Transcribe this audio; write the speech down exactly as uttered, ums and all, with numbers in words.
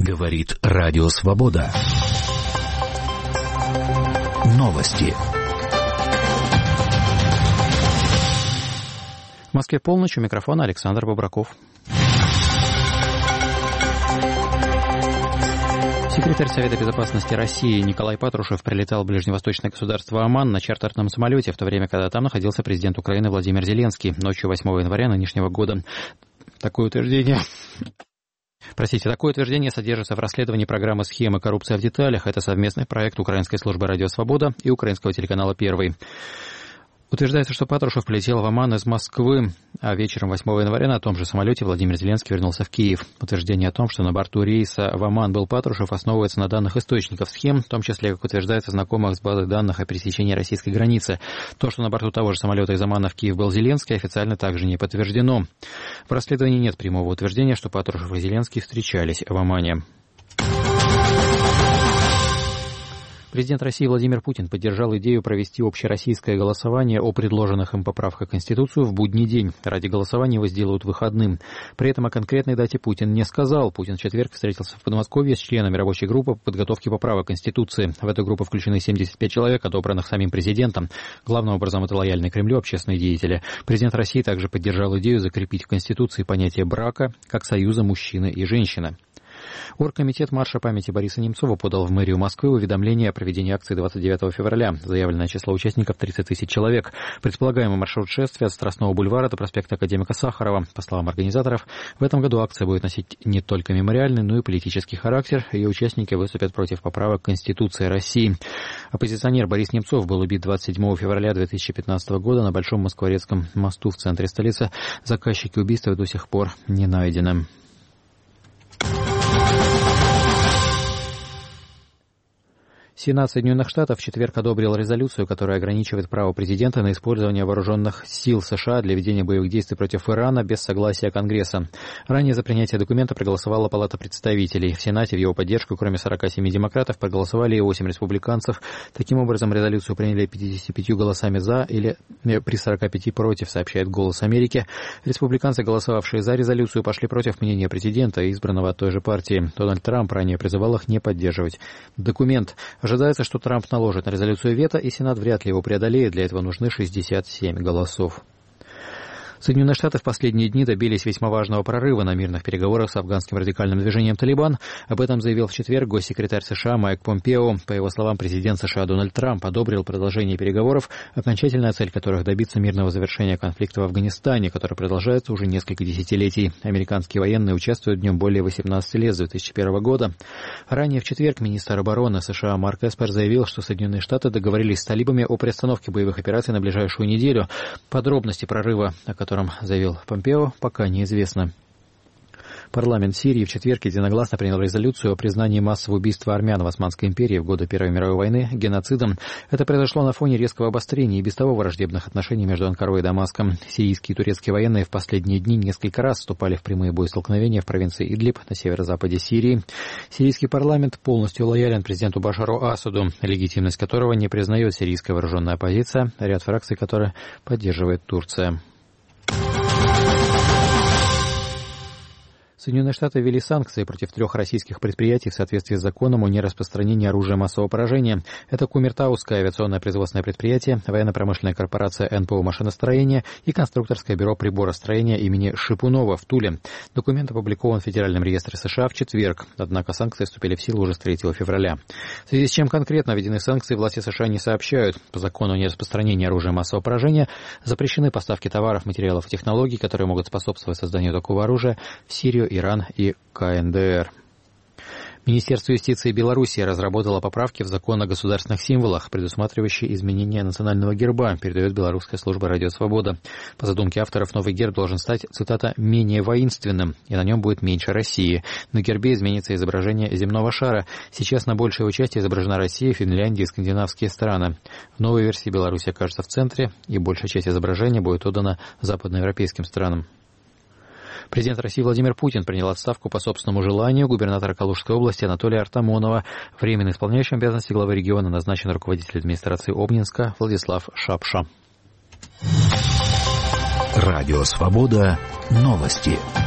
Говорит Радио Свобода. Новости. В Москве полночь, у микрофона Александр Бобраков. Секретарь Совета безопасности России Николай Патрушев прилетал в ближневосточное государство Оман на чартерном самолете, в то время, когда там находился президент Украины Владимир Зеленский ночью восьмого января нынешнего года. Такое утверждение... Простите, такое утверждение содержится в расследовании программы «Схемы. Коррупция в деталях». Это совместный проект Украинской службы «Радио Свобода» и украинского телеканала «Первый». Утверждается, что Патрушев полетел в Оман из Москвы, а вечером восьмого января на том же самолете Владимир Зеленский вернулся в Киев. Утверждение о том, что на борту рейса в Оман был Патрушев, основывается на данных источников схем, в том числе, как утверждается, знакомых с базой данных о пересечении российской границы. То, что на борту того же самолета из Омана в Киев был Зеленский, официально также не подтверждено. В расследовании нет прямого утверждения, что Патрушев и Зеленский встречались в Омане. Президент России Владимир Путин поддержал идею провести общероссийское голосование о предложенных им поправках в Конституцию в будний день. Ради голосования его сделают выходным. При этом о конкретной дате Путин не сказал. Путин в четверг встретился в Подмосковье с членами рабочей группы по подготовке поправок Конституции. В эту группу включены семьдесят пять человек, отобранных самим президентом. Главным образом это лояльные Кремлю общественные деятели. Президент России также поддержал идею закрепить в Конституции понятие брака как союза мужчины и женщины. Оргкомитет марша памяти Бориса Немцова подал в мэрию Москвы уведомление о проведении акции двадцать девятого февраля. Заявленное число участников тридцать тысяч человек. Предполагаемый маршрут шествия от Страстного бульвара до проспекта Академика Сахарова. По словам организаторов, в этом году акция будет носить не только мемориальный, но и политический характер. Ее участники выступят против поправок Конституции России. Оппозиционер Борис Немцов был убит двадцать седьмого февраля две тысячи пятнадцатого года на Большом Москворецком мосту в центре столицы. Заказчики убийства до сих пор не найдены. Сенат Соединенных Штатов в четверг одобрил резолюцию, которая ограничивает право президента на использование вооруженных сил США для ведения боевых действий против Ирана без согласия Конгресса. Ранее за принятие документа проголосовала Палата представителей. В Сенате в его поддержку, кроме сорока семи демократов, проголосовали и восемь республиканцев. Таким образом, резолюцию приняли пятьюдесятью пятью голосами «за» или при сорока пяти против, сообщает «Голос Америки». Республиканцы, голосовавшие за резолюцию, пошли против мнения президента, избранного от той же партии. Дональд Трамп ранее призывал их не поддерживать документ. Ожидается, что Трамп наложит на резолюцию вето, и Сенат вряд ли его преодолеет. Для этого нужны шестьдесят семь голосов. Соединенные Штаты в последние дни добились весьма важного прорыва на мирных переговорах с афганским радикальным движением «Талибан». Об этом заявил в четверг госсекретарь США Майк Помпео. По его словам, президент США Дональд Трамп одобрил продолжение переговоров, окончательная цель которых добиться мирного завершения конфликта в Афганистане, который продолжается уже несколько десятилетий. Американские военные участвуют в нем более восемнадцати лет, с две тысячи первого года. Ранее в четверг министр обороны США Марк Эспер заявил, что Соединенные Штаты договорились с талибами о приостановке боевых операций на ближайшую неделю. Подробности прорыва, о котором заявил Помпео, пока неизвестно. Парламент Сирии в четверг единогласно принял резолюцию о признании массового убийства армян в Османской империи в годы Первой мировой войны геноцидом. Это произошло на фоне резкого обострения и без того враждебных отношений между Анкарой и Дамаском. Сирийские и турецкие военные в последние дни несколько раз вступали в прямые боестолкновения в провинции Идлиб на северо-западе Сирии. Сирийский парламент полностью лоялен президенту Башару Асаду, легитимность которого не признает сирийская вооруженная оппозиция, ряд фракций которой поддерживает Турция. Соединенные Штаты ввели санкции против трех российских предприятий в соответствии с законом о нераспространении оружия массового поражения. Это Кумертауское авиационное производственное предприятие, военно-промышленная корпорация эн пэ о «Машиностроение» и конструкторское бюро приборостроения имени Шипунова в Туле. Документ опубликован в Федеральном реестре США в четверг, однако санкции вступили в силу уже с третьего февраля. В связи с чем конкретно введены санкции, власти США не сообщают. По закону о нераспространении оружия массового поражения запрещены поставки товаров, материалов и технологий, которые могут способствовать созданию такого оружия в Сирию, Иран и ка эн дэ эр. Министерство юстиции Беларуси разработало поправки в закон о государственных символах, предусматривающие изменение национального герба, передает белорусская служба «Радио Свобода». По задумке авторов, новый герб должен стать, цитата, «менее воинственным», и на нем будет меньше России. На гербе изменится изображение земного шара. Сейчас на большей его части изображена Россия, Финляндия и скандинавские страны. В новой версии Беларусь окажется в центре, и большая часть изображения будет отдана западноевропейским странам. Президент России Владимир Путин принял отставку по собственному желанию губернатора Калужской области Анатолия Артамонова. Временно исполняющим обязанности главы региона назначен руководитель администрации Обнинска Владислав Шапша. Радио Свобода. Новости.